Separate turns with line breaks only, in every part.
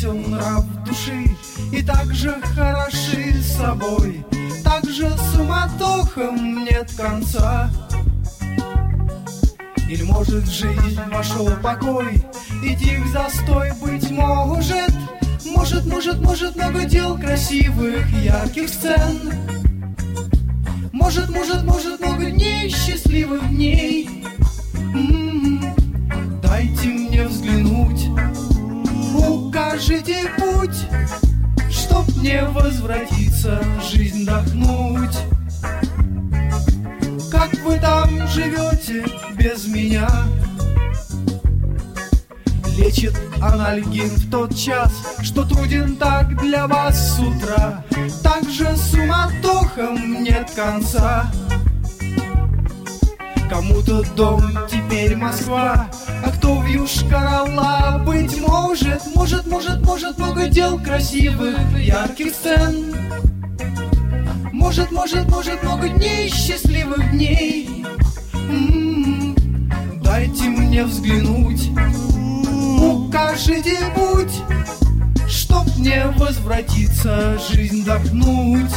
весел нрав души, и так же хороши собой, так же суматохам нет конца. Или может в жизнь вошел покой, и тих застой, быть может. Может много дел красивых, ярких сцен. Может много дней, счастливых дней. Дайте мне взглянуть, укажите путь, чтоб мне возвратиться, жизнь вдохнуть. Как вы там живете без меня? Лечит анальгин в тот час, что труден так для вас с утра. Так же суматохам нет конца. Кому-то дом теперь Москва, а кто в Йошкар-Олу, быть может. Может много дел красивых, ярких сцен. Может много дней, счастливых дней. Дайте мне взглянуть, укажите путь, чтоб мне возвратиться, жизнь вдохнуть.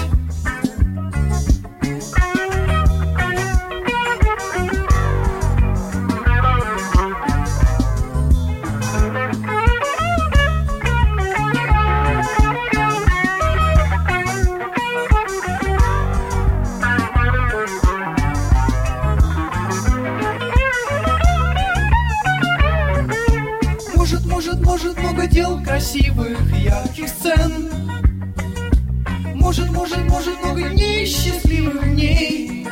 Может много дел красивых, ярких сцен. Может много дней, счастливых дней.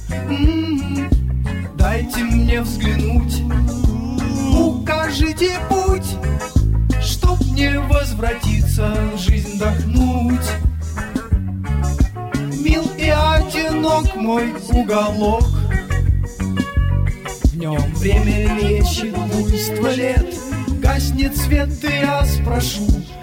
Дайте мне взглянуть, укажите путь, чтоб мне возвратиться, жизнь вдохнуть. Мил и одинок мой уголок, в нем время лечит буйство лет. Гаснет свет, и я спрошу,